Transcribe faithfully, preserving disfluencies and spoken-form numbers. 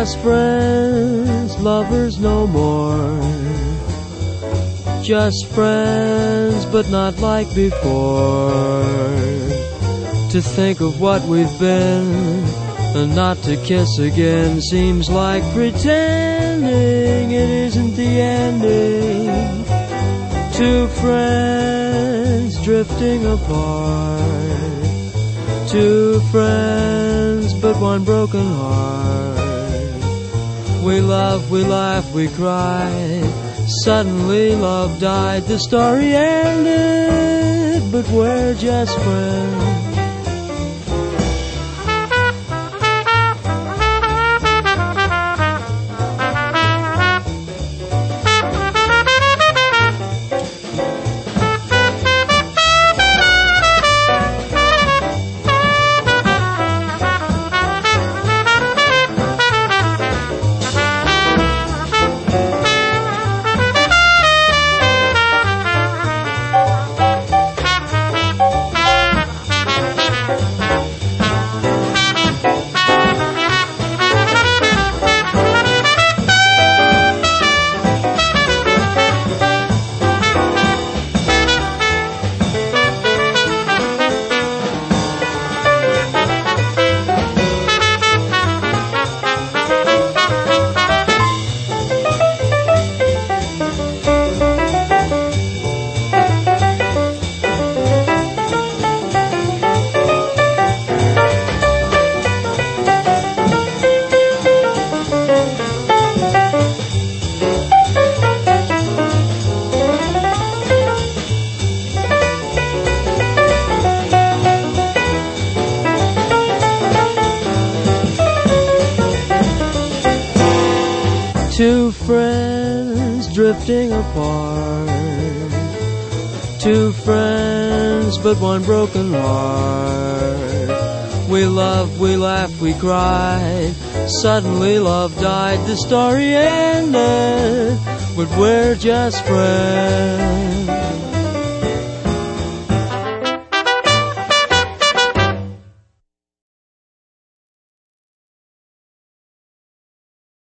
just friends, lovers no more. Just friends, but not like before. To think of what we've been and not to kiss again seems like pretending it isn't the ending. Two friends drifting apart. Two friends, but one broken heart. We love, we laugh, we cry. Suddenly love died. The story ended, but we're just friends. Two friends drifting apart. Two friends, but one broken heart. We love, we laugh, we cried. Suddenly love died. The story ended, but we're just friends.